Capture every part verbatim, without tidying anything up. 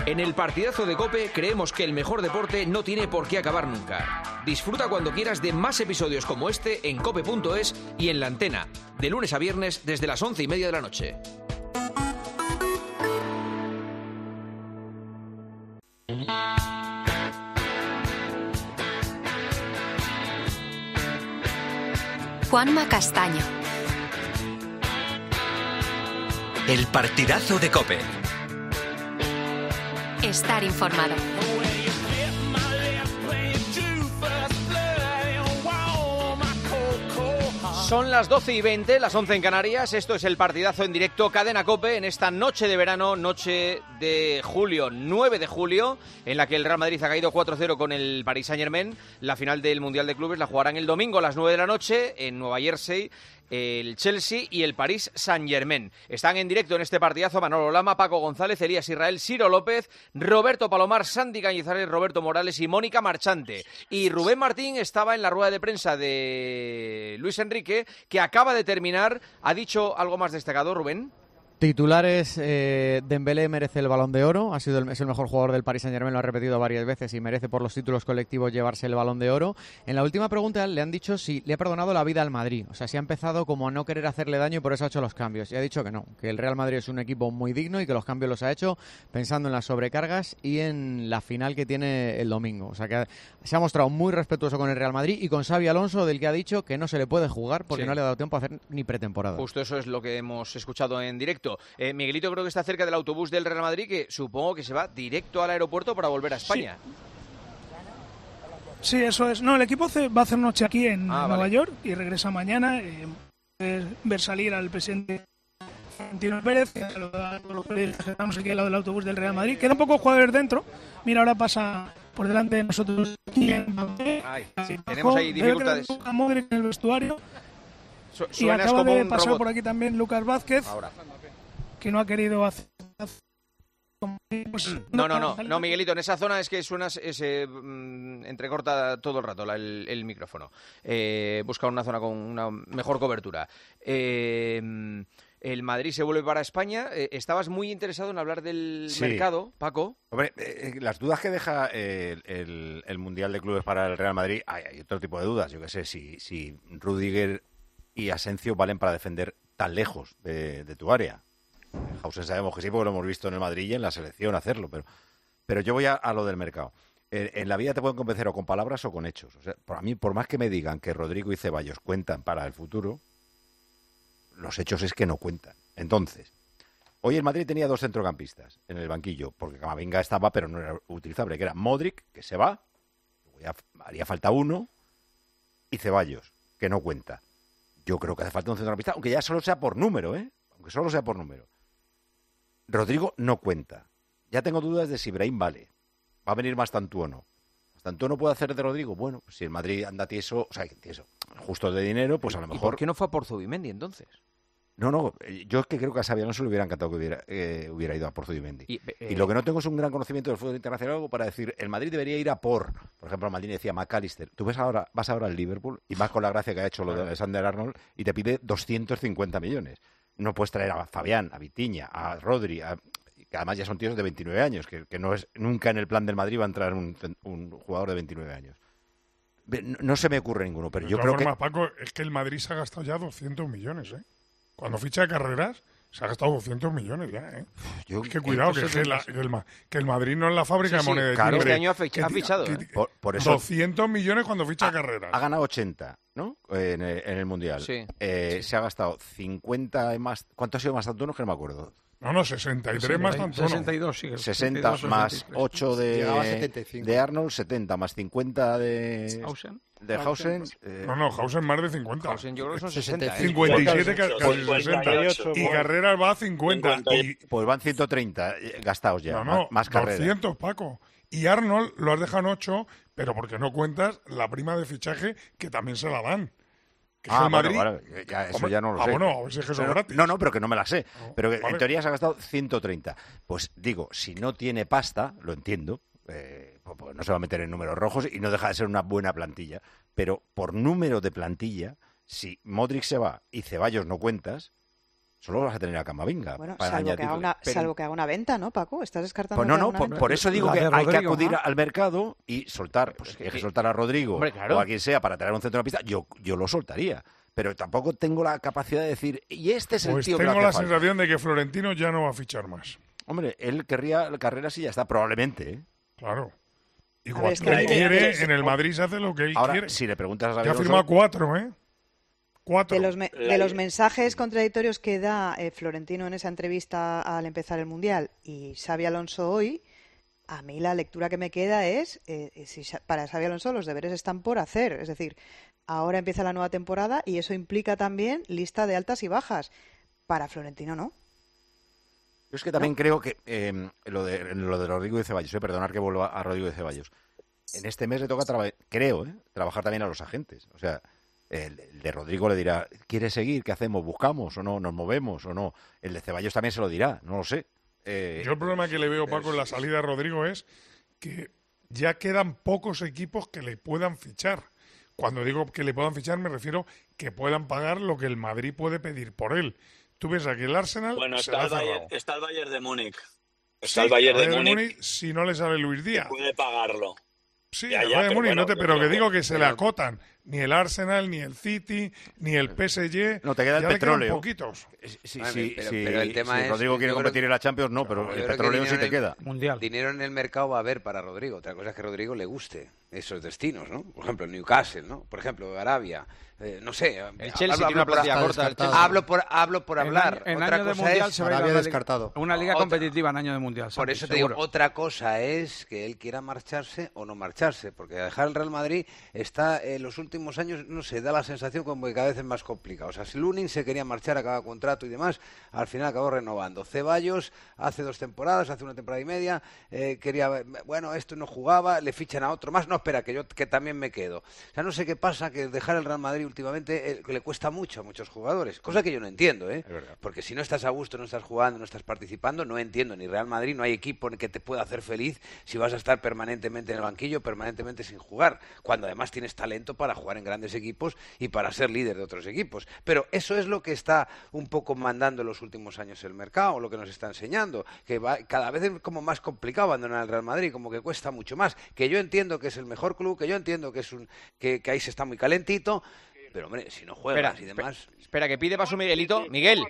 En el partidazo de COPE creemos que el mejor deporte no tiene por qué acabar nunca. Disfruta cuando quieras de más episodios como este en cope punto es y en La Antena, de lunes a viernes desde las once y media de la noche. Juanma Castaño. El partidazo de COPE. Estar informado. Son las doce y veinte, las once en Canarias. Esto es el partidazo en directo Cadena COPE en esta noche de verano, noche de julio, nueve de julio, en la que el Real Madrid ha caído cuatro cero con el Paris Saint-Germain. La final del Mundial de Clubes la jugarán el domingo a las nueve de la noche en Nueva Jersey, el Chelsea y el Paris Saint-Germain. Están en directo en este partidazo Manolo Lama, Paco González, Elías Israel, Ciro López, Roberto Palomar, Santi Cañizares, Roberto Morales y Mónica Marchante. Y Rubén Martín estaba en la rueda de prensa de Luis Enrique, que acaba de terminar. ¿Ha dicho algo más destacado, Rubén? Titulares, eh, Dembélé merece el Balón de Oro, ha sido el, es el mejor jugador del Paris Saint-Germain, lo ha repetido varias veces y merece por los títulos colectivos llevarse el Balón de Oro. En la última pregunta le han dicho si le ha perdonado la vida al Madrid, o sea, si ha empezado como a no querer hacerle daño y por eso ha hecho los cambios. Y ha dicho que no, que el Real Madrid es un equipo muy digno y que los cambios los ha hecho pensando en las sobrecargas y en la final que tiene el domingo. O sea, que se ha mostrado muy respetuoso con el Real Madrid y con Xabi Alonso, del que ha dicho que no se le puede jugar porque sí, no le ha dado tiempo a hacer ni pretemporada. Justo eso es lo que hemos escuchado en directo. Eh, Miguelito creo que está cerca del autobús del Real Madrid, que supongo que se va directo al aeropuerto para volver a España. Sí, sí, eso es. No, el equipo va a hacer noche aquí en ah, Nueva vale. York y regresa mañana. Eh, ver salir al presidente Florentino Pérez, que a los periodistas que estamos aquí al lado del autobús del Real Madrid. Queda un poco jugadores dentro. Mira, ahora pasa por delante de nosotros. Ay, sí, tenemos ahí dificultades. A Modric en el vestuario. Su y acaba como de un pasar robot. por aquí también Lucas Vázquez. Ahora. Que no ha querido hacer... Pues, no, no, no, no, Miguelito, en esa zona es que suena, se mm, entrecorta todo el rato la, el, el micrófono. Eh, busca una zona con una mejor cobertura. Eh, el Madrid se vuelve para España. Eh, estabas muy interesado en hablar del sí. mercado, Paco. Hombre, eh, las dudas que deja el, el, el Mundial de Clubes para el Real Madrid, hay, hay otro tipo de dudas. Yo qué sé, si, si Rüdiger y Asensio valen para defender tan lejos de, de tu área. Hausen sabemos que sí, porque lo hemos visto en el Madrid y en la selección hacerlo, pero, pero yo voy a, a lo del mercado. En, en la vida te pueden convencer o con palabras o con hechos. O sea, por mí, por más que me digan que Rodrigo y Ceballos cuentan para el futuro, los hechos es que no cuentan. Entonces, hoy el Madrid tenía dos centrocampistas en el banquillo, porque Camavinga estaba, pero no era utilizable, que era Modric, que se va, haría falta uno, y Ceballos, que no cuenta. Yo creo que hace falta un centrocampista, aunque ya solo sea por número, ¿eh? Aunque solo sea por número. Rodrigo no cuenta. Ya tengo dudas de si Brahim vale. ¿Va a venir Mastantuono o no? ¿Mastantuono puede hacer de Rodrigo? Bueno, pues si el Madrid anda tieso, o sea, tieso, justo de dinero, pues a lo mejor... ¿Y por qué no fue a por Zubimendi entonces? No, no, yo es que creo que a Xabi Alonso le hubiera encantado que hubiera, eh, hubiera ido a por Zubimendi. Y, eh, y lo que no tengo es un gran conocimiento del fútbol internacional para decir, el Madrid debería ir a por... Por ejemplo, Maldini decía McAllister. Tú ves ahora, vas ahora al Liverpool, y más con la gracia que ha hecho lo de Alexander Arnold, y te pide doscientos cincuenta millones. No puedes traer a Fabián, a Vitinha, a Rodri, a... que además ya son tíos de veintinueve años, que, que no es nunca en el plan del Madrid va a entrar un, un jugador de veintinueve años. No, no se me ocurre ninguno, pero de yo todas creo formas, que... Paco, es que el Madrid se ha gastado ya doscientos millones, ¿eh? Cuando ficha de Carreras, se ha gastado doscientos millones ya, ¿eh? Yo, es que cuidado, que, que, la, que, el, que el Madrid no es la fábrica sí, de moneda sí, claro, de timbre. Este año ha, ficha, ha fichado. Que, ¿eh? que, por, por eso, doscientos millones cuando ficha ha, Carreras. Ha ganado ochenta, ¿no? En el, en el Mundial. Sí. Eh, sí. Se ha gastado cincuenta y más... ¿Cuánto ha sido más Antonio? Que no me acuerdo. No, no, sesenta y tres más Antonio. sesenta y dos, sí. sesenta más ocho de, de Arnold, setenta más cincuenta de... Hausen. De Hausen. Eh, no, no, Hausen más de cincuenta. Hausen yo creo que son sesenta. ¿eh? cincuenta y siete, casi sesenta. Y Carreras va a cincuenta. Y... Pues van ciento treinta gastados ya. No, no, más, más Carreras. doscientos, Paco. Y Arnold lo has dejado en ocho, pero porque no cuentas la prima de fichaje que también se la dan. Que ah, el Madrid... bueno, vale. ya, eso Hombre, ya no lo ah, sé. bueno, a ver si es que eso es gratis. No, no, pero que no me la sé. No, pero que vale. En teoría se ha gastado ciento treinta. Pues digo, si no tiene pasta, lo entiendo, eh, pues, pues no se va a meter en números rojos y no deja de ser una buena plantilla. Pero por número de plantilla, si Modric se va y Ceballos no cuentas, Solo vas a tener a Camavinga. Bueno, para salvo, que haga una, pero... salvo que haga una venta, ¿no, Paco? ¿Estás descartando Pues no, que no, haga una por, venta? por eso digo La que de hay que Rodrigo, acudir ¿no? al mercado y soltar. Pues hay que soltar a Rodrigo Hombre, claro. o a quien sea para traer un centrocampista. Yo, yo lo soltaría. Pero tampoco tengo la capacidad de decir, y este es el Pues tío que le tengo hace la falta. sensación de que Florentino ya no va a fichar más. Hombre, él querría la carrera sí ya está, probablemente. ¿eh? Claro. Y A ver, cuando es que él ahí- quiere, en el Madrid se hace lo que él Ahora, quiere. si le preguntas a Ya Xabi ha Alonso, firmado cuatro, ¿eh? Cuatro. De los, me- de los mensajes contradictorios que da eh, Florentino en esa entrevista al empezar el Mundial y Xabi Alonso hoy, a mí la lectura que me queda es, eh, si Xa- para Xabi Alonso los deberes están por hacer. Es decir, ahora empieza la nueva temporada y eso implica también lista de altas y bajas. Para Florentino no. yo es que también creo que eh, lo, de, lo de Rodrigo de Ceballos, eh, perdonar que vuelva a Rodrigo de Ceballos, en este mes le toca, traba- creo, eh, trabajar también a los agentes. O sea, el, el de Rodrigo le dirá, ¿quieres seguir? ¿Qué hacemos? ¿Buscamos o no? ¿Nos movemos o no? El de Ceballos también se lo dirá, no lo sé. Eh, Yo el problema que le veo, pero Paco, en la sí, salida de Rodrigo es que ya quedan pocos equipos que le puedan fichar. Cuando digo que le puedan fichar me refiero que puedan pagar lo que el Madrid puede pedir por él. Tú ves aquí el Arsenal Bueno, se está la ha el, Bayern, cerrado. está el Bayern de Múnich. Sí, Está el Bayern de Bayern Múnich, si no le sale Luis que Díaz. puede pagarlo. Sí, Ya, el ya, Bayern de pero Múnich, bueno, no te- pero- pero que digo que se le pero- acotan. Ni el Arsenal, ni el City, ni el P S G. No, te queda el ya le quedan petróleo. poquitos. Sí, Vale, sí, pero- sí, pero el tema si es- Rodrigo yo quiere creo- competir en la Champions, no, pero Yo el creo que petróleo sí dinero te en el- queda. Mundial. Dinero en el mercado va a haber para Rodrigo. Otra cosa es que a Rodrigo le guste esos destinos, ¿no? Por ejemplo, Newcastle, ¿no? Por ejemplo, Arabia. Eh, no sé. El Chelsea tiene una por- plantilla corta. el Chelsea. Hablo por, hablo por En hablar. año- en Otra año de cosa mundial es- se va a ir a Arabia una liga- descartado. Una liga Otra- competitiva en año de mundial. Por Santi, eso te seguro. digo, otra cosa es que él quiera marcharse o no marcharse, porque dejar el Real Madrid está en los últimos años, no sé, da la sensación como que cada vez es más complicado. O sea, si Lunin se quería marchar, acaba contrato y demás, al final acabó renovando. Ceballos, hace dos temporadas, hace una temporada y media, eh, quería, bueno, esto no jugaba, le fichan a otro más, no, espera, que yo que también me quedo. O sea, no sé qué pasa, que dejar el Real Madrid últimamente eh, que le cuesta mucho a muchos jugadores, cosa que yo no entiendo, ¿eh? Porque si no estás a gusto, no estás jugando, no estás participando, no entiendo, ni Real Madrid, no hay equipo que te pueda hacer feliz si vas a estar permanentemente en el banquillo, permanentemente sin jugar, cuando además tienes talento para jugar en grandes equipos y para ser líder de otros equipos. Pero eso es lo que está un poco mandando en los últimos años el mercado, lo que nos está enseñando, que va, cada vez es como más complicado abandonar el Real Madrid, como que cuesta mucho más, que yo entiendo que es el mejor club, que yo entiendo que es un que, que ahí se está muy calentito, pero hombre, si no juegas Espera, y demás... Espera, que pide paso Miguelito. Miguel.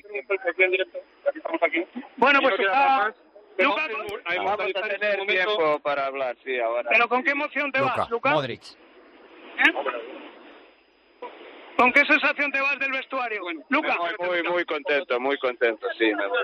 Bueno, pues está... Lucas, Vamos a tener tiempo para hablar, sí, ahora. ¿pero con qué emoción te vas, Lucas? Modric. ¿Eh? ¿Con qué sensación te vas del vestuario? Lucas. Muy, muy, muy contento, muy contento, sí. Me voy.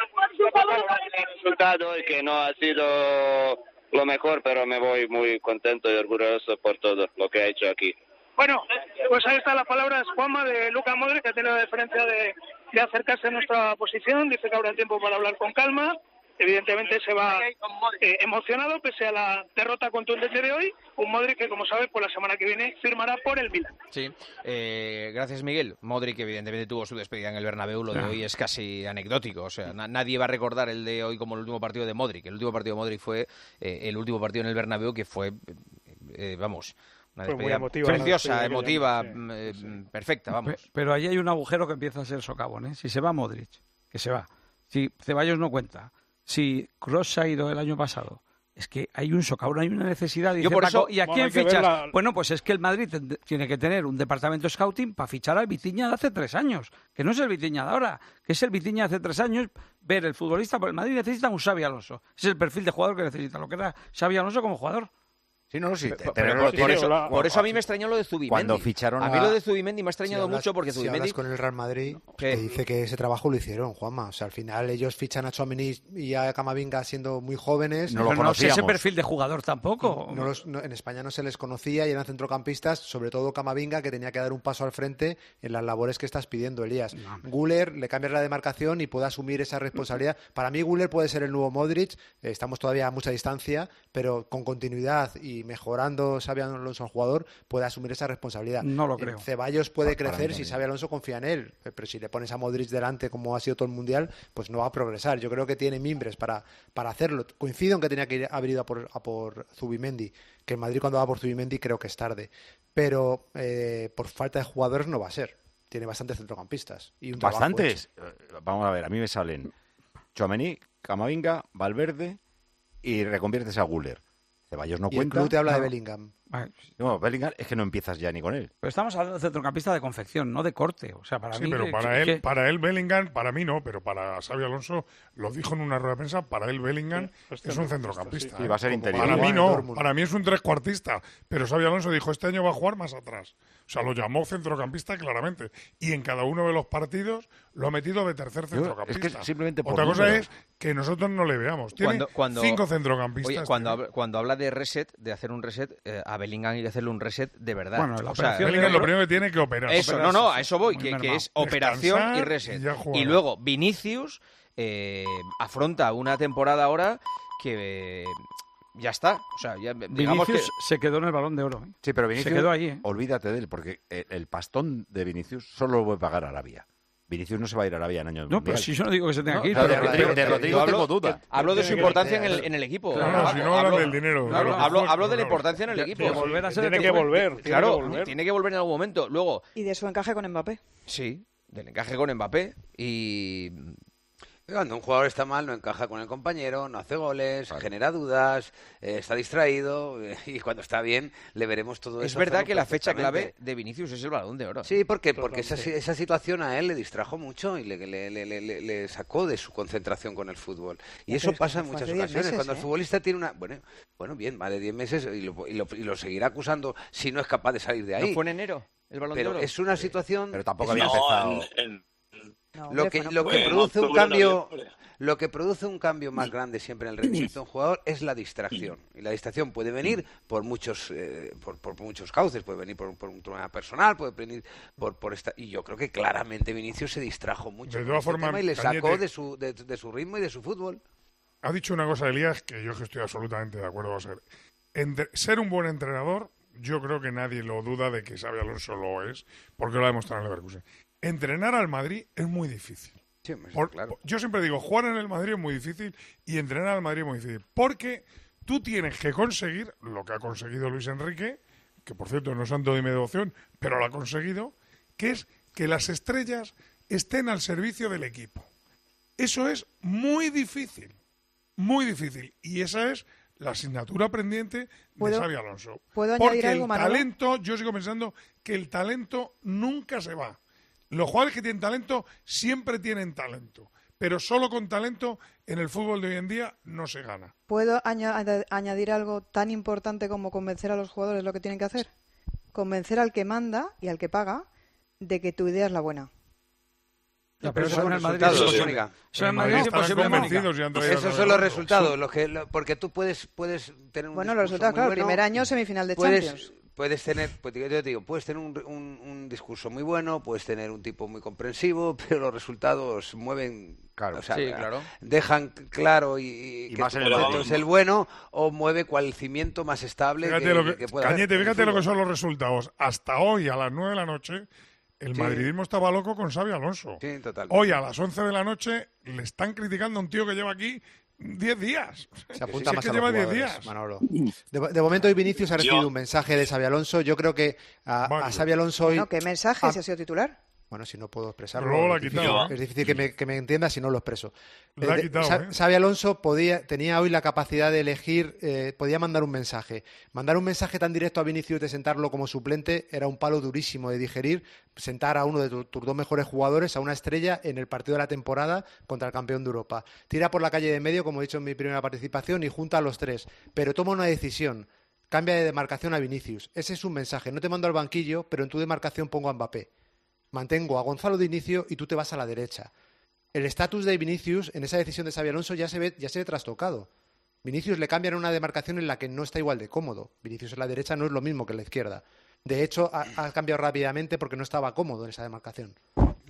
El resultado es que no ha sido lo mejor, pero me voy muy contento y orgulloso por todo lo que ha hecho aquí. Bueno, pues ahí están las palabras, Juanma, de Lucas Modric, que tiene la diferencia de, de acercarse a nuestra posición. Dice que habrá tiempo para hablar con calma. Evidentemente se va eh, emocionado pese a la derrota contundente de hoy. Un Modric que, como sabes, pues la semana que viene firmará por el Milan. Sí, eh, gracias Miguel. Modric evidentemente tuvo su despedida en el Bernabéu, lo de Ah. hoy es casi anecdótico, o sea, na- nadie va a recordar el de hoy como el último partido de Modric. El último partido de Modric fue eh, el último partido en el Bernabéu que fue, eh, vamos, una Fue muy despedida emotiva, la preciosa, despedida emotiva, aquella, mm, eh, perfecta, vamos. Pe- Pero ahí hay un agujero que empieza a ser socavón, ¿eh? Si se va Modric, que se va. Si Ceballos no cuenta. Si Kroos se ha ido el año pasado. Es que hay un socavón, hay una necesidad. Dice Yo por Paco, eso- ¿y a Bueno, quién hay que ver fichas? la- Bueno, pues es que el Madrid ten- tiene que tener un departamento scouting para fichar al Vitinha de hace tres años. Que no es el Vitinha de ahora, que es el Vitinha de hace tres años. Ver el futbolista, porque el Madrid necesita un Xavi Alonso. Ese es el perfil de jugador que necesita, lo que era Xavi Alonso como jugador. Sí, no, sí. Pero tenerlo- por, tiene- por eso, la- por eso a mí me extrañó lo de Zubimendi. Cuando ficharon a mí a- lo de Zubimendi me ha Si extrañado hablas- mucho porque si Zubimendi... hablas con el Real Madrid, ¿Qué? te dice que ese trabajo lo hicieron, Juanma. O sea, al final ellos fichan a Tchouaméni y a Camavinga siendo muy jóvenes. No lo Pero no sé ese conocíamos. perfil de jugador tampoco. No los- no- en España no se les conocía y eran centrocampistas, sobre todo Camavinga, que tenía que dar un paso al frente en las labores que estás pidiendo, Elías. Guller, le cambias la demarcación y puede asumir esa responsabilidad. Para mí, Guller puede ser el nuevo Modric. Eh, Estamos todavía a mucha distancia, pero con continuidad y mejorando Xabi Alonso al jugador, puede asumir esa responsabilidad. No lo Eh, creo. Ceballos puede Para- para crecer mí si también. Xabi Alonso confía en él, eh, pero si le pones a Modric delante como ha sido todo el Mundial, pues no va a progresar. Yo creo que tiene mimbres para, para hacerlo. Coincido en que tenía que ir, haber ido a por, a por Zubimendi, que el Madrid cuando va por Zubimendi creo que es tarde, pero eh, por falta de jugadores no va a ser. tiene bastantes centrocampistas. Y un ¿Bastantes? Vamos a ver, a mí me salen Tchouaméni, Camavinga, Valverde y reconviertes a Güler. Ceballos no y cuenta. el club te habla no. de Bellingham. No, Bellingham es que no empiezas ya ni con él. Pero estamos hablando de centrocampista de confección, no de corte. O sea, para sí, mí, pero que, para que, él, que... para él Bellingham, para mí no, pero para Xabi Alonso lo dijo en una rueda de prensa, para él Bellingham sí, es un centrocampista. Sí, va a ser interior. Para mí no, para mí es un trescuartista, pero Xabi Alonso dijo este año va a jugar más atrás. O sea, lo llamó centrocampista claramente. Y en cada uno de los partidos lo ha metido de tercer centrocampista. Es que simplemente por Otra cosa número. es que nosotros no le veamos. Tiene Cuando, cuando, cinco centrocampistas. Oye, cuando, habla, cuando habla de reset, de hacer un reset, eh, a Bellingham y de hacerle un reset de verdad. Bueno, la o sea, Bellingham lo primero que tiene que operar. Eso, operar, no, no, a eso voy, que, que es Descansar operación y reset. Y, y luego Vinicius eh, afronta una temporada ahora que... Eh, ya está, o sea, ya, digamos Vinicius que... se quedó en el Balón de Oro. ¿eh? Sí, pero Vinicius, se quedó allí. ¿eh? Olvídate de él, porque el, el pastón de Vinicius solo lo puede pagar Arabia. Vinicius no se va a ir a Arabia en años. No, pero si yo no digo que se tenga que ir. No, pero de, que, Rodrigo, de Rodrigo hablo, tengo duda. Hablo de su importancia en el, en el equipo. Claro, no, si no hablan del dinero. Claro, claro, hablo, claro, hablo de la claro. importancia en el equipo. De volver a ser tiene el que volver. Claro, tiene que volver. tiene que volver en algún momento. Luego... Y de su encaje con Mbappé. Sí, del encaje con Mbappé y... Cuando un jugador está mal, no encaja con el compañero, no hace goles, claro. genera dudas, eh, está distraído eh, y cuando está bien le veremos todo eso. Es verdad que la fecha clave de Vinicius es el Balón de Oro. Sí, porque, porque esa, esa situación a él le distrajo mucho y le, le, le, le, le sacó de su concentración con el fútbol. Y eso pasa en muchas ocasiones. Meses, cuando ¿eh? el futbolista tiene una... Bueno, bueno bien, vale, diez meses y lo, y, lo, y lo seguirá acusando si no es capaz de salir de ahí. ¿No fue en enero el Balón Pero de Oro? es una situación... Pero tampoco había empezado... No, en, en... No, lo que, lo que produce un cambio lo que produce un cambio más grande siempre en el rendimiento de un jugador es la distracción, y la distracción puede venir por muchos eh, por, por muchos cauces, puede venir por, por un problema personal, puede venir por por esta, y yo creo que claramente Vinicius se distrajo mucho de todas formas, y le sacó Cañete, de su de, de su ritmo y de su fútbol. Ha dicho una cosa Elías que yo que estoy absolutamente de acuerdo. Va a ser Entre, ser un buen entrenador, yo creo que nadie lo duda de que Xabi Alonso lo es, porque lo ha demostrado en Leverkusen. Entrenar al Madrid es muy difícil. Sí, Por, claro. Yo siempre digo, jugar en el Madrid es muy difícil y entrenar al Madrid es muy difícil. Porque tú tienes que conseguir lo que ha conseguido Luis Enrique, que por cierto no es santo de mi devoción, pero lo ha conseguido, que es que las estrellas estén al servicio del equipo. Eso es muy difícil, muy difícil. Y esa es la asignatura pendiente de Xabi Alonso. ¿Puedo Porque añadir algo, el Manolo? talento, yo sigo pensando que el talento nunca se va. Los jugadores que tienen talento siempre tienen talento, pero solo con talento en el fútbol de hoy en día no se gana. ¿Puedo aña- añadir algo tan importante como convencer a los jugadores lo que tienen que hacer? Convencer al que manda y al que paga de que tu idea es la buena. Ya, pero eso son en el Madrid resultados, es Mónica. Eso en el Madrid es imposible, Mónica. Esos son los resultados, los que, lo, porque tú puedes puedes tener un Bueno, los discurso resultados, muy claro, bueno, primer año semifinal de puedes, Champions. Puedes tener, pues yo te digo, puedes tener un, un, un discurso muy bueno, puedes tener un tipo muy comprensivo, pero los resultados mueven, claro, o sea, sí, claro. dejan claro y, y, y que más tu en el concepto es el bueno, o mueve cual el cimiento más estable Fíjate que, lo que, que pueda Cañete, haber. fíjate lo que son los resultados. Hasta hoy a las nueve de la noche el Sí. madridismo estaba loco con Xabi Alonso. Sí, total. Hoy a las once de la noche le están criticando a un tío que lleva aquí diez días. Se apunta Si más es que a los lleva diez jugadores, días. Manolo. De, de momento hoy Vinicius ha recibido Yo- un mensaje de Xabi Alonso. Yo creo que a, Vale. a Xabi Alonso hoy... No, ¿qué mensaje? Ah. Si ha sido titular. Bueno, si no puedo expresarlo, Pero luego lo ha es difícil, quitado, es difícil que me, que me entienda si no lo expreso. Lo ha Eh, de- quitado, Sa- ¿eh? Xabi Alonso podía, tenía hoy la capacidad de elegir, eh, podía mandar un mensaje. Mandar un mensaje tan directo a Vinicius de sentarlo como suplente era un palo durísimo de digerir. Sentar a uno de tu- tus dos mejores jugadores, a una estrella, en el partido de la temporada contra el campeón de Europa. Tira por la calle de medio, como he dicho en mi primera participación, y junta a los tres. Pero toma una decisión. Cambia de demarcación a Vinicius. Ese es un mensaje. No te mando al banquillo, pero en tu demarcación pongo a Mbappé. Mantengo a Gonzalo de inicio y tú te vas a la derecha. El estatus de Vinicius en esa decisión de Xabi Alonso ya se ve, ya se ve trastocado. Vinicius le cambian una demarcación en la que no está igual de cómodo. Vinicius en la derecha no es lo mismo que en la izquierda. De hecho, ha, ha cambiado rápidamente porque no estaba cómodo en esa demarcación.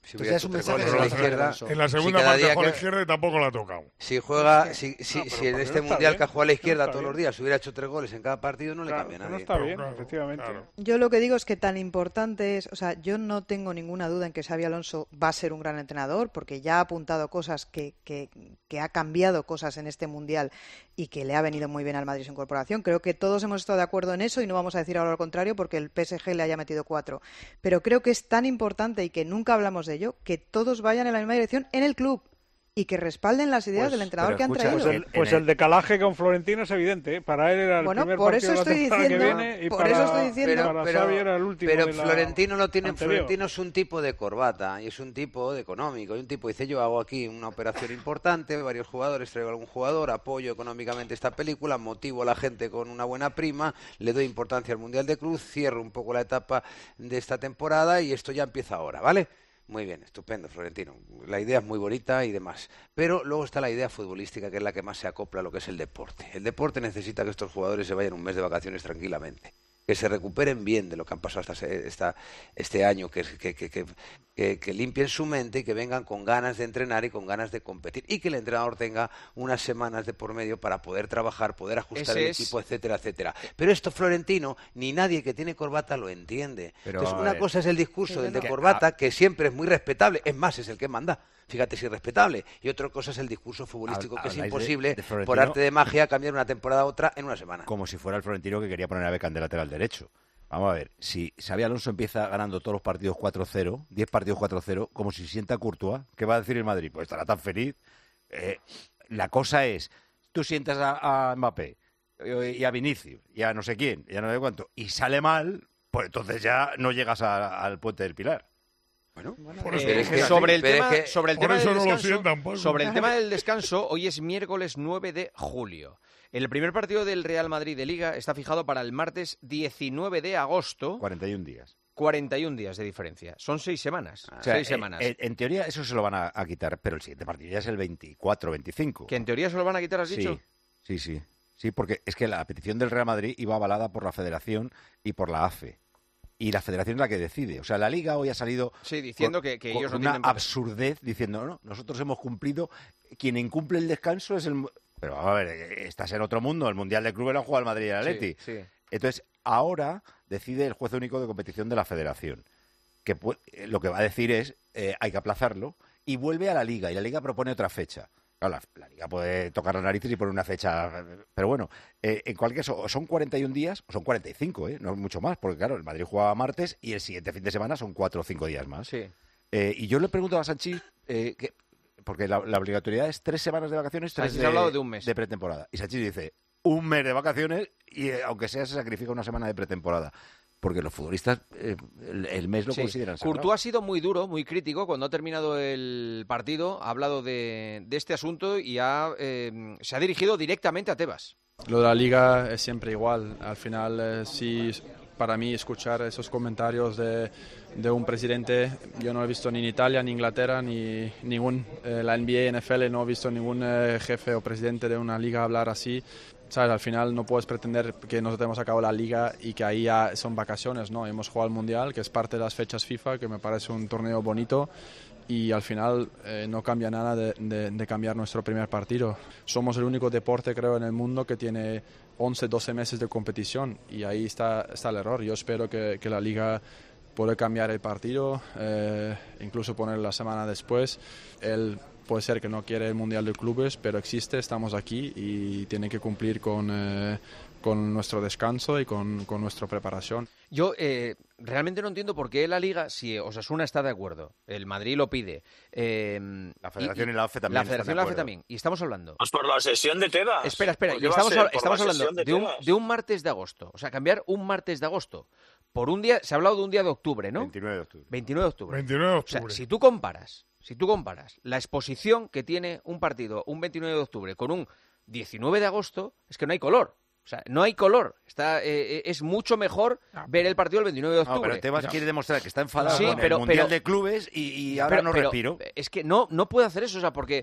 Si Entonces es un mensaje a la izquierda, En la segunda si cada parte día con la que- izquierda y tampoco la ha tocado. Si juega, si, si, No, pero si en porque este no está mundial bien, que ha jugado a la izquierda no está todos los bien. días hubiera hecho tres goles en cada partido, no le Claro, cambia a no nadie. está bien, Claro, efectivamente. claro. Yo lo que digo es que tan importante es, o sea, yo no tengo ninguna duda en que Xabi Alonso va a ser un gran entrenador, porque ya ha apuntado cosas que, que, que ha cambiado cosas en este mundial y que le ha venido muy bien al Madrid su incorporación. Creo que todos hemos estado de acuerdo en eso y no vamos a decir ahora lo contrario porque el P S G le haya metido cuatro. Pero creo que es tan importante y que nunca hablamos de ello, que todos vayan en la misma dirección en el club y que respalden las ideas Pues, del entrenador pero que han escucha, traído. Pues el, pues el decalaje con Florentino es evidente, ¿eh? Para él era el Bueno, primer por partido eso de la estoy temporada que diciendo- viene y por para, eso estoy diciendo- para Pero- Xavi era el último Pero de la Florentino lo tiene, anterior. Florentino es un tipo de corbata y es un tipo de económico. Y un tipo dice, yo hago aquí una operación importante, varios jugadores, traigo algún jugador, apoyo económicamente esta película, motivo a la gente con una buena prima, le doy importancia al Mundial de Cruz, cierro un poco la etapa de esta temporada y esto ya empieza ahora, ¿vale? Muy bien, estupendo, Florentino. La idea es muy bonita y demás. Pero luego está la idea futbolística, que es la que más se acopla a lo que es el deporte. El deporte necesita que estos jugadores se vayan un mes de vacaciones tranquilamente, que se recuperen bien de lo que han pasado hasta se- esta, este año, que, que, que, que, que, que limpien su mente y que vengan con ganas de entrenar y con ganas de competir. Y que el entrenador tenga unas semanas de por medio para poder trabajar, poder ajustar Ese el es- equipo, etcétera, etcétera. Pero esto Florentino, ni nadie que tiene corbata lo entiende. Pero, Entonces, a una ver, cosa es el discurso Sí, del no. de corbata, que siempre es muy respetable, es más, es el que manda. Fíjate si es respetable. Y otra cosa es el discurso futbolístico, que es Habláis de- imposible, de Florentino por arte de magia, cambiar una temporada a otra en una semana. Como si fuera el Florentino que quería poner a Beckham de lateral derecho. Vamos a ver, si Xabi Alonso empieza ganando todos los partidos cuatro cero, diez partidos cuatro cero, como si sienta a Courtois, ¿qué va a decir el Madrid? Pues estará tan feliz. Eh, la cosa es, tú sientas a, a Mbappé eh, y a Vinicius y a no sé quién, y a no sé cuánto, y sale mal, pues entonces ya no llegas a- al Puente del Pilar. Bueno, Por Eh, eso, pero es que- sobre el pero es tema, que- sobre el por tema eso del no lo descanso, sientan, Paco. sobre el tema del descanso, hoy es miércoles nueve de julio. El primer partido del Real Madrid de Liga está fijado para el martes diecinueve de agosto, cuarenta y un días. cuarenta y un días de diferencia. Son seis semanas. O sea, seis eh, semanas. eh, en teoría eso se lo van a, a quitar, pero el siguiente partido ya es el veinticuatro veinticinco. que en teoría se lo van a quitar, ¿has dicho? Sí, sí, sí. Sí, porque es que la petición del Real Madrid iba avalada por la Federación y por la A F E. Y la Federación es la que decide. O sea, la Liga hoy ha salido Sí, diciendo con- que, que con ellos no una tienen por qué. absurdez diciendo, no, nosotros hemos cumplido, quien incumple el descanso es el... mu-". Pero vamos a ver, eh, estás en otro mundo, el Mundial de Clubes lo han jugado el Madrid y el Atleti. Sí, sí. Entonces, ahora decide el juez único de competición de la Federación, que pu- eh, lo que va a decir es, eh, hay que aplazarlo, y vuelve a la Liga, y la Liga propone otra fecha. Claro, la, la Liga puede tocar las narices y poner una fecha, pero bueno, eh, en cualquier caso, o son cuarenta y un días o son cuarenta y cinco, ¿eh? No mucho más, porque claro, el Madrid jugaba martes y el siguiente fin de semana son cuatro o cinco días más. Sí. Eh, y yo le pregunto a Sanchís, eh, que, porque la, la obligatoriedad es tres semanas de vacaciones, tres Sanchís ha hablado de un mes. de pretemporada. Y Sanchís dice, un mes de vacaciones y eh, aunque sea se sacrifica una semana de pretemporada. Porque los futbolistas eh, el, el mes lo Sí. consideran sagrado. Courtois ha sido muy duro, muy crítico. Cuando ha terminado el partido, ha hablado de, de este asunto y ha, eh, se ha dirigido directamente a Tebas. Lo de la liga es siempre igual. Al final, eh, sí, para mí escuchar esos comentarios de, de un presidente, yo no he visto ni en Italia, ni en Inglaterra, ni ningún, eh, la N B A, N F L, no he visto ningún eh, jefe o presidente de una liga hablar así. ¿Sabes? Al final no puedes pretender que nosotros hemos acabado la liga y que ahí ya son vacaciones, ¿no? Hemos jugado al Mundial, que es parte de las fechas FIFA, que me parece un torneo bonito, y al final eh, no cambia nada de, de, de cambiar nuestro primer partido. Somos el único deporte, creo, en el mundo que tiene once, doce meses de competición, y ahí está, está el error. Yo espero que, que la liga pueda cambiar el partido, eh, incluso poner la semana después. El Puede ser que no quiere el Mundial de Clubes, pero existe, estamos aquí y tiene que cumplir con, eh, con nuestro descanso y con, con nuestra preparación. Yo eh, realmente no entiendo por qué la Liga, si Osasuna está de acuerdo, el Madrid lo pide, eh, La Federación y, la A F E también la están Federación y de la A F E acuerdo. también, y estamos hablando... Pues por la sesión de Tebas. Espera, espera, ¿Por y qué va a estamos, ser? hab- Por estamos la hablando sesión de de un, Tebas. de un martes de agosto, o sea, cambiar un martes de agosto por un día, se ha hablado de un día de octubre, ¿no? veintinueve de octubre. veintinueve de octubre. veintinueve de O sea, octubre. si tú comparas, si tú comparas la exposición que tiene un partido un veintinueve de octubre con un diecinueve de agosto, es que no hay color. O sea, no hay color. Está, eh, es mucho mejor ver el partido el veintinueve de No, octubre. pero Tebas quiere demostrar que está enfadado Sí, con pero- el Mundial pero- de Clubes y, y ahora Pero- no pero respiro. Es que no, no puede hacer eso, o sea, porque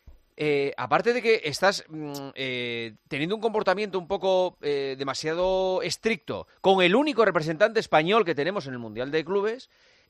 eh, aparte de que estás mm, eh, teniendo un comportamiento un poco eh, demasiado estricto con el único representante español que tenemos en el Mundial de Clubes,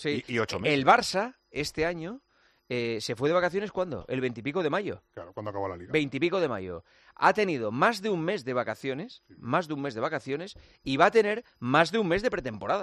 Sí. Y, y ocho meses. El Barça, este año, eh, se fue de vacaciones, ¿cuándo? El veintipico de mayo. Claro, cuando acabó la liga. Veintipico de mayo. Ha tenido más de un mes de vacaciones, más de un mes de vacaciones, y va a tener más de un mes de pretemporada.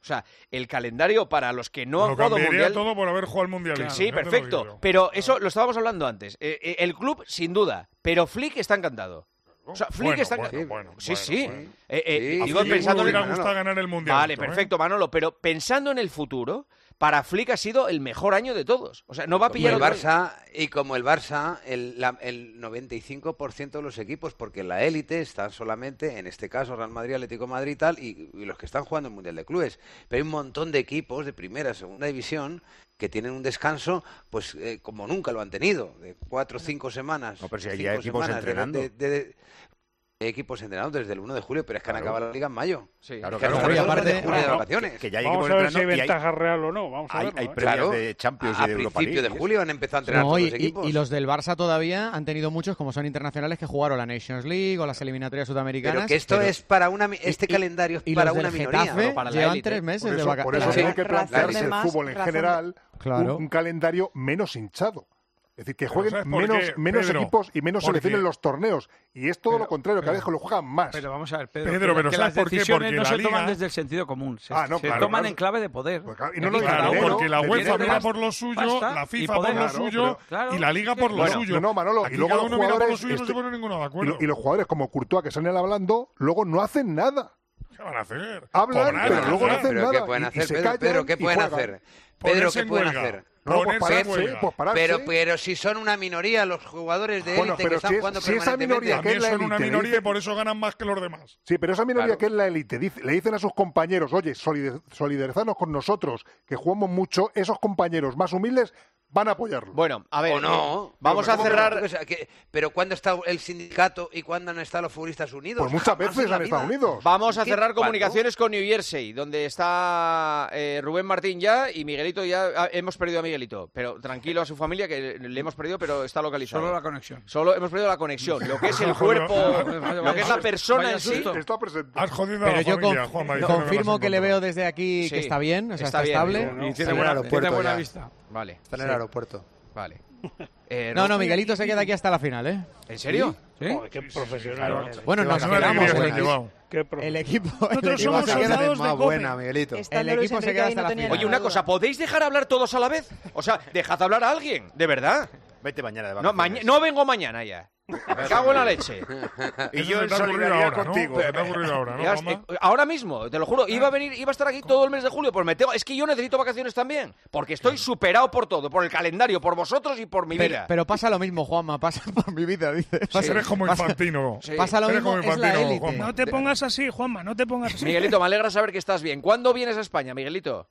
O sea, el calendario para los que no Lo han jugado cambiaría mundial... todo por haber jugado al mundial. Sí, Ya sí, te lo perfecto. digo yo. Pero eso lo estábamos hablando antes. Eh, eh, el club, sin duda. Pero Flick está encantado. O sea, Flick Bueno, está bueno, encantado. bueno, sí, bueno, sí. bueno. Eh, eh, Sí, digo, a Flick pensando le en hubiera gustado ganar el Mundial, Vale, ¿eh? perfecto, Manolo. Pero pensando en el futuro, para Flick ha sido el mejor año de todos. O sea, no va a Como pillar el otro- Barça, y como el Barça, el, la- el noventa y cinco por ciento de los equipos, porque la élite está solamente, en este caso, Real Madrid, Atlético de Madrid y tal, y, y los que están jugando el Mundial de Clubes. Pero hay un montón de equipos de primera, segunda división, que tienen un descanso, pues eh, como nunca lo han tenido, de cuatro o cinco semanas. No, pero si hay cinco ya equipos semanas de- entrenando. de- de- de- equipos entrenados desde el uno de julio, pero es que han Claro. acabado la liga en mayo. Sí, Claro, Es que claro. están Y todos aparte- de julio de claro, vacaciones. que- que ya hay Vamos equipos a ver si hay entrenando y hay- ventaja real o no. Vamos a Hay, verlo, hay ¿eh? previas Claro. de Champions A y de Europa principio League. de julio han empezado a entrenar No, todos y, los y- equipos. y los del Barça todavía han tenido muchos, como son internacionales, que jugaron la Nations League o las eliminatorias sudamericanas. Pero que esto pero- es para una mi- este y- calendario es y para los una del minoría. Getafe no para la llevan élite. tres meses Por de eso, por vacaciones. eso Sí. tiene que plantearse Razón de el más, fútbol en razón de- general Claro. un, un calendario menos hinchado. Es decir, que Pero jueguen ¿sabes por menos, qué, menos Pedro? equipos y menos Porque- selecciones en los torneos. Y es todo Pero- lo contrario, cada pero- vez que lo juegan más. Pero vamos a ver, Pedro, Pedro, que, pero que ¿sabes las por qué? decisiones Porque no la se toman Liga- desde el sentido común, se, Ah, no, se claro, toman claro. en clave de poder. Pues claro, y no Aquí lo cada Claro, dinero, uno porque la de UEFA dinero, mira pasta, por lo suyo, pasta la y FIFA poder. por lo Claro, suyo pero- claro, y la Liga por lo Bueno, suyo. no, no, Manolo, Aquí y luego cada los uno mira por lo jugadores suyo y no se este- pone ninguno de Y, acuerdo. lo- y los jugadores como Courtois que salen hablando, luego no hacen nada. ¿Qué van a hacer? Hablan, Cobrar, pero luego no ganar. hacen ¿Pero nada. qué pueden y- y hacer, se Pedro? callan Pedro, ¿qué y pueden juegan. hacer? Pedro, Ponerse ¿qué en pueden huelga. hacer? No, pues Ponerse en pararse, huelga. pues pararse. Pero, pero si son una minoría los jugadores de Bueno, élite pero que están si es- jugando si esa permanentemente. minoría que es También la son una élite, le minoría y dicen- por eso ganan más que los demás. Sí, pero esa minoría Claro. que es la élite dice- le dicen a sus compañeros, oye, solidar- solidarizarnos con nosotros, que jugamos mucho, esos compañeros más humildes van a apoyarlo. Bueno, a ver, O no. eh, vamos a ¿Cómo que no? cerrar... O sea, que- pero ¿cuándo está el sindicato y cuándo han estado los futbolistas unidos? Pues muchas Jamás veces en la han estado vida. unidos. Vamos a ¿Qué? cerrar ¿Cuándo? comunicaciones con New Jersey, donde está eh, Rubén Martín ya y Miguelito ya. Ah, hemos perdido a Miguelito, pero tranquilo a su familia que le hemos perdido, pero está localizado. Solo la conexión. Solo hemos perdido la conexión, lo que es el Joder, cuerpo, vaya, lo que es la vaya persona vaya en sí. susto. Está presente. Has jodido a Pero la yo familia, conf- Juanma, diciendo confirmo vas que le encontrar. veo desde aquí Sí, que está bien, o sea, está está, bien, estable. ¿no? Y Está tiene en el buena, aeropuerto tiene buena ya. vista. Vale, Está en el sí, aeropuerto. vale. Eh, No, no, Ro- Miguelito se queda aquí hasta la final, ¿eh? ¿En serio? ¿Sí? Joder, qué profesional. Bueno, Qué nos bacana. quedamos. alegría El, que equi- te llevado. Qué el profesional. equipo, el Nosotros equipo somos se queda- soldados de más Cope. buena, Miguelito. El Estando Luis equipo se Enrique queda ahí hasta no la tenía final. Oye, una ninguna cosa, duda. ¿podéis dejar hablar todos a la vez? O sea, dejad hablar a alguien, de verdad. Vete mañana de No, vacaciones. maña- no vengo mañana ya. Me cago en la leche. Y Eso yo se en te ha ocurrido solidaridad ahora, ¿no? contigo. Se te ha ocurrido ahora, ¿no, Ya, Juanma? eh, ahora mismo, te lo juro, iba a venir, iba a estar aquí todo el mes de julio, pues me tengo, es que yo necesito vacaciones también, porque estoy superado por todo, por el calendario, por vosotros y por mi Pero, vida. pero pasa lo mismo, Juanma, pasa por mi vida, dice. Pasa, Eres como pasa- infantino. Sí. pasa lo Eres mismo, como es la infantino, élite. Juanma. No te pongas así, Juanma, no te pongas así. Miguelito, me alegra saber que estás bien. ¿Cuándo vienes a España, Miguelito?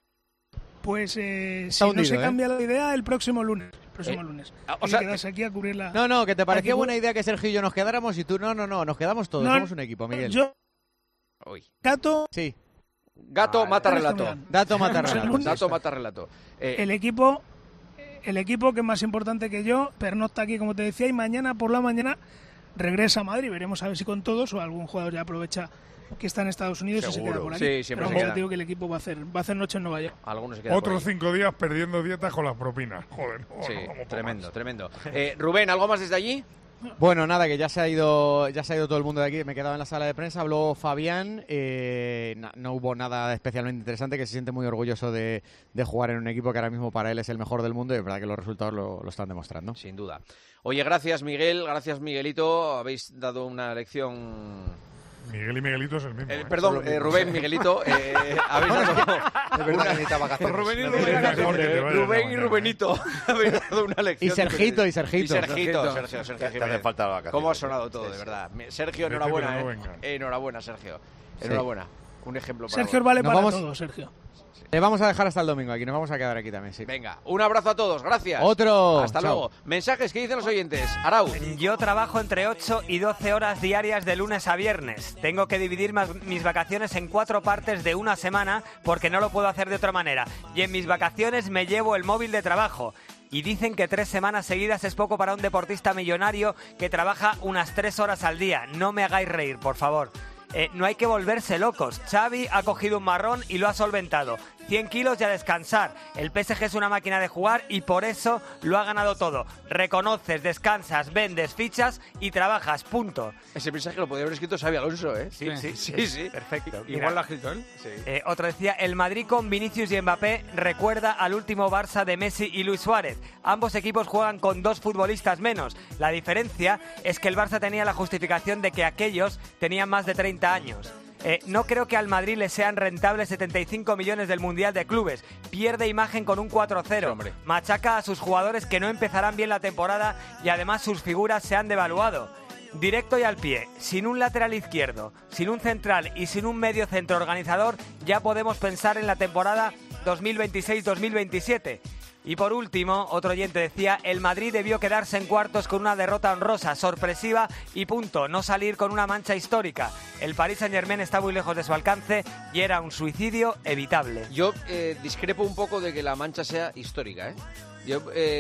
Pues eh, Está si hundido, no se ¿eh? cambia la idea, el próximo lunes. El próximo Eh, lunes. o Hay sea, que quedarse aquí a cubrir la... No, no, que te parecía Aquí- buena idea que Sergio y yo nos quedáramos y tú, no, no, no, nos quedamos todos, No, somos un equipo, Miguel. Yo, Uy. Gato, Sí, Gato Vale. mata Eres relato. Tomán. dato mata Vamos el relato. lunes. Dato mata relato. Eh, el equipo, el equipo que es más importante que yo, pernocta aquí, como te decía, y mañana por la mañana regresa a Madrid. Veremos a ver si con todos o algún jugador ya aprovecha que está en Estados Unidos y se Seguro. queda por aquí. Sí, siempre Pero se vamos, queda. te digo que el equipo va a hacer, va a hacer noche en Nueva York. Algunos se quedan por Otros ahí. cinco días perdiendo dietas con las propinas. Joder, no, Sí, no, vamos pa' tremendo, más. tremendo. Eh, Rubén, ¿algo más desde allí? Bueno, nada, que ya se ha ido, ya se ha ido todo el mundo de aquí. Me he quedado en la sala de prensa. Habló Fabián. eh, na- no hubo nada especialmente interesante. Que se siente muy orgulloso de, de jugar en un equipo que ahora mismo para él es el mejor del mundo y es verdad que los resultados lo, lo están demostrando. Sin duda. Oye, gracias Miguel, gracias Miguelito. Habéis dado una lección. Miguel y Miguelito es el mismo. Eh, ¿eh? perdón, eh, Rubén, Miguelito, eh, habéis dado. Es verdad que necesita vacaciones. Rubén y Es Rubén, mejor que te vayas Rubén ya y mañana. Rubenito habéis dado una lección. Y Sergito, de- y Sergito. Y Sergito, Sergito. Sergio, Sergio Te hace Jiménez. falta la vacaciones. ¿Cómo ha sonado todo, de verdad? Sergio, Vete, enhorabuena, pero no eh. vengas. Enhorabuena, Sergio. Enhorabuena. Un ejemplo para Sergio vos. vale Nos para vamos- todo, Sergio. Le vamos a dejar hasta el domingo aquí. Nos vamos a quedar aquí también, sí. Venga, un abrazo a todos, gracias. Otro. Hasta Chao. luego. Mensajes que dicen los oyentes. Arau. Yo trabajo entre ocho y doce horas diarias de lunes a viernes. Tengo que dividir mas- mis vacaciones en cuatro partes de una semana porque no lo puedo hacer de otra manera. Y en mis vacaciones me llevo el móvil de trabajo. Y dicen que tres semanas seguidas es poco para un deportista millonario que trabaja unas tres horas al día. No me hagáis reír, por favor. Eh, no hay que volverse locos. Xavi ha cogido un marrón y lo ha solventado. cien kilos y a descansar. El P S G es una máquina de jugar y por eso lo ha ganado todo. Reconoces, descansas, vendes, fichas y trabajas. Punto. Ese mensaje lo podría haber escrito Xavi Alonso, ¿eh? Sí, sí, sí, sí. Perfecto. Igual lo ha escrito él. Sí. Eh, otro decía, el Madrid con Vinicius y Mbappé recuerda al último Barça de Messi y Luis Suárez. Ambos equipos juegan con dos futbolistas menos. La diferencia es que el Barça tenía la justificación de que aquellos tenían más de treinta años. Eh, no creo que al Madrid le sean rentables setenta y cinco millones del Mundial de Clubes. Pierde imagen con un cuatro cero. Sí, machaca a sus jugadores que no empezarán bien la temporada y además sus figuras se han devaluado. Directo y al pie, sin un lateral izquierdo, sin un central y sin un medio centro organizador, ya podemos pensar en la temporada dos mil veintiséis dos mil veintisiete. Y por último, otro oyente decía, el Madrid debió quedarse en cuartos con una derrota honrosa, sorpresiva y punto, no salir con una mancha histórica. El Paris Saint-Germain está muy lejos de su alcance y era un suicidio evitable. Yo eh, discrepo un poco de que la mancha sea histórica, ¿eh? Yo,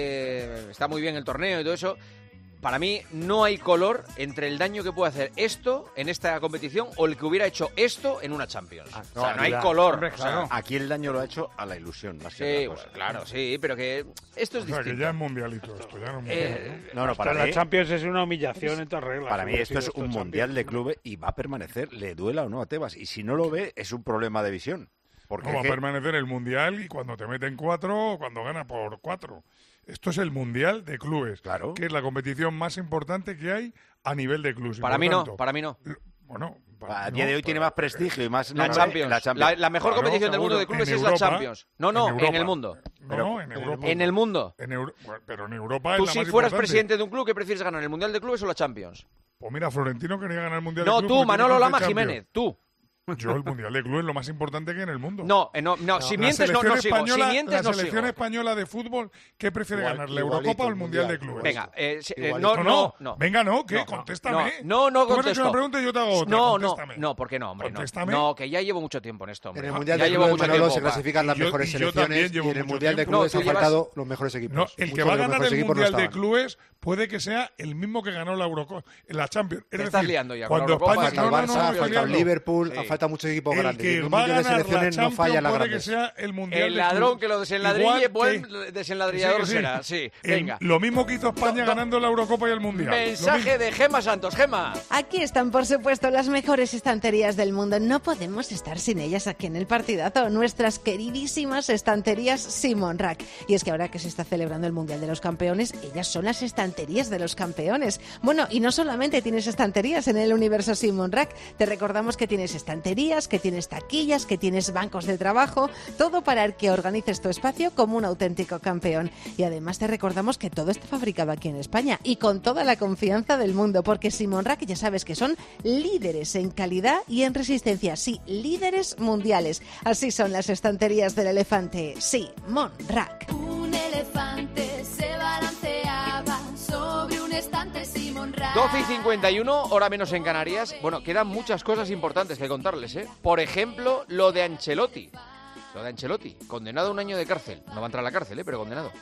eh, está muy bien el torneo y todo eso. Para mí no hay color entre el daño que puede hacer esto en esta competición o el que hubiera hecho esto en una Champions. Ah, no, o sea, no hay la, color. Hombre, claro. O sea, aquí el daño lo ha hecho a la ilusión. Más sí, que bueno, claro, sí, pero que esto es o sea, distinto. que ya es mundialito esto, ya no es mundial. Eh, no, no, para la mí, Champions es una humillación en todas reglas. para mí esto es un mundial de clubes y va a permanecer, le duela o no a Tebas. Y si no lo ve, es un problema de visión. Porque no va que... a permanecer el mundial y cuando te meten cuatro o cuando gana por cuatro. Esto es el mundial de clubes, claro, que es la competición más importante que hay a nivel de clubes. Para mí tanto, no, para mí no. Bueno, a día de hoy tiene más prestigio y más la Champions. La, Champions. La, la mejor claro, competición del mundo de clubes es la Champions. No, no, en, en el mundo. No, no, en Europa. En el mundo. En Euro... Pero en Europa Tú es la si más fueras importante. presidente de un club, ¿qué prefieres ganar, el mundial de clubes o la Champions? Pues mira, Florentino quería ganar el mundial no, de clubes. No, tú, Manolo Lama Jiménez, tú. Yo el mundial de clubes es lo más importante que hay en el mundo. No, eh, no, no, no. si mientes no, no sigo. Si mientes, la no selección sigo. española de fútbol, ¿qué prefiere Igual, ganar, la igualito, Eurocopa o el mundial, mundial de clubes? Venga, eh, eh, no, no, no, no. Venga, no, ¿qué? No, Contéstame. No, no, no Tú me has hecho contesto. una pregunta y yo te hago otra. No, no, Contéstame. no, ¿por qué no, hombre? Contéstame. No, que ya llevo mucho tiempo en esto, hombre. En el mundial ya de llevo clubes, mucho Manolo, tiempo. se clasifican las Y yo- mejores y yo también selecciones llevo y en el mucho mundial de tiempo. clubes No, han tú llevas- faltado los mejores equipos. No, el que Muchos va a de los ganar mejores el equipos no mundial de estaban. clubes puede que sea el mismo que ganó la Eurocopa, la Champions. Es Te decir, estás liando ya con cuando la Eurocopa, España Falta el no, no, Barça, no, no, estoy falta el liando. Liverpool, Sí. falta muchos equipos El grandes. Y que en un va a mundial de ganar la selecciones no falla Champions las puede que grandes. sea el mundial El de ladrón clubes. que lo Igual desenladrille, que- buen desenladrillador Sí, sí. será. Sí, El- venga. Lo mismo que hizo España Do- do- ganando la Eurocopa y el mundial. Lo Mensaje mismo. de Gema Santos. Gema. Aquí están, por supuesto, las mejores estanterías del mundo. No podemos estar sin ellas aquí en el partidazo. Nuestras queridísimas estanterías Simon Rack. Y es que ahora que se está celebrando el Mundial de los Campeones, ellas son las estanterías de los campeones. Bueno, y no solamente tienes estanterías en el universo Simon Rack. Te recordamos que tienes estanterías, que tienes taquillas, que tienes bancos de trabajo. Todo para que organices tu espacio como un auténtico campeón. Y además te recordamos que todo está fabricado aquí en España y con toda la confianza del mundo, porque Simon Rack ya sabes que son líderes en calidad y en resistencia. Sí, líderes mundiales. Así son las estanterías del elefante Simon Rack. Un elefante se balanceaba sobre un estante Simon Rack. doce y cincuenta y uno, hora menos en Canarias. Bueno, quedan muchas cosas importantes que contarles, ¿eh? Por ejemplo, lo de Ancelotti. Lo de Ancelotti, condenado a un año de cárcel. No va a entrar a la cárcel, ¿eh? Pero condenado.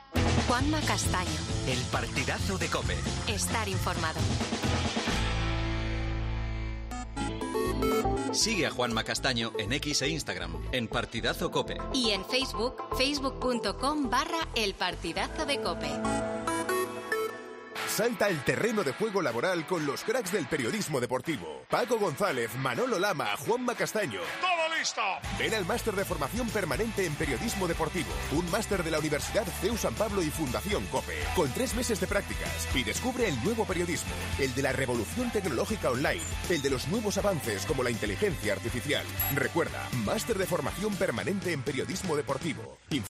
Juanma Castaño. El partidazo de COPE. Estar informado. Sigue a Juanma Castaño en X e Instagram, en Partidazo COPE. Y en Facebook, facebook.com barra el partidazo de COPE. Salta al terreno de juego laboral con los cracks del periodismo deportivo. Paco González, Manolo Lama, Juanma Castaño. ¡Todo listo! Ven al máster de formación permanente en periodismo deportivo. Un máster de la Universidad C E U San Pablo y Fundación COPE. Con tres meses de prácticas. Y descubre el nuevo periodismo. El de la revolución tecnológica online. El de los nuevos avances como la inteligencia artificial. Recuerda, máster de formación permanente en periodismo deportivo.